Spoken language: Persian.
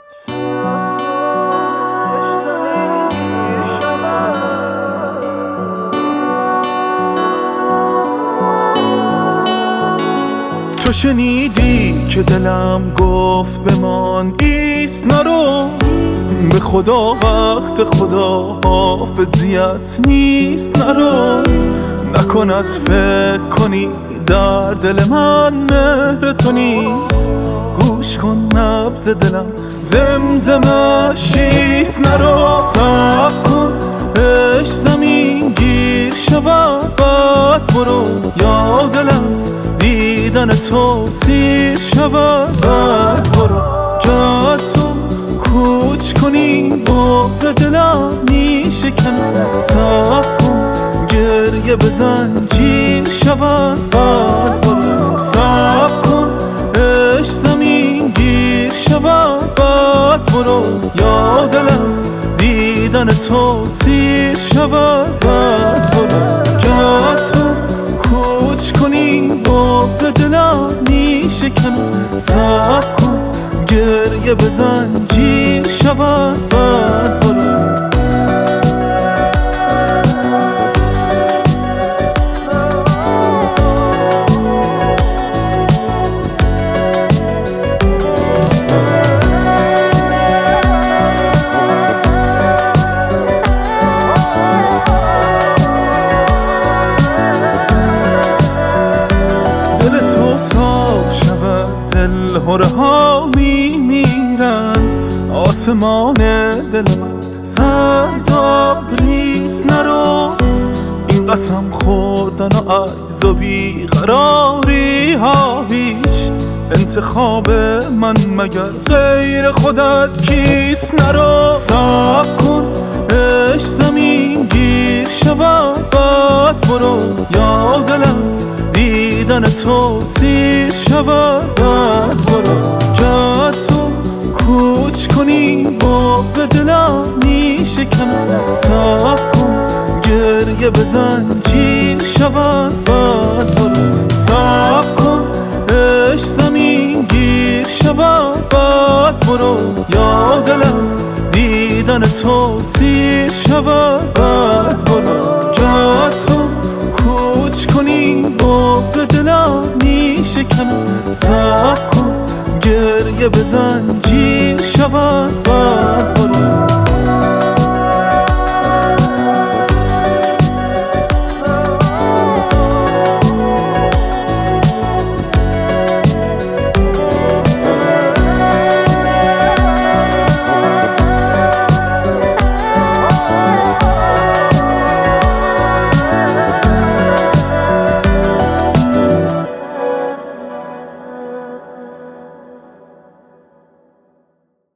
تو شنیدی که دلم گفت بمان ایست نرو، به خدا وقت خدا حافظیت نیست نرو. نکند فکر کنی در دل من مهر تو نیست، گوش کن نبض دلم زمزمشیست نرو. صبر کن عشق زمین گیر شود بعد برو، یا دلت دیدن تو سیر شود بعد برو. گر تو کوچ کنی بغض دلم میشکنه، صبر کن گریه بزن جیر شود بعد برو. صبر کن عشق زمین گیر شود بعد برو، یا دلت دیدن تو سیر شود بعد برو. گر تو کوچ کنی بغض دلم میشکنه، صبر کن گریه بزن جیر شود بعد برو. هره ها میمیرن، آسمان دل من سرداب ریز نرو. این قسم خوردن و عجز و بیقراری ها هیچ انتخاب من مگر غیر خودت کیست نرو. صبر کن عشق زمین گیر شود بعد برو، یا دلت دیدن تو سیر شود بعد برو. گر تو کوچ کنی بغض دلم میشکنه، صبر کن گریه بزن جیر شود بعد برو. صبر کن عشق زمین گیر شود بعد برو، یا دلت دیدن تو سیر شود بعد برو. گر تو کوچ کنی بغض دلم میشکنه، صبر کن گریه بزن جیر شود بعد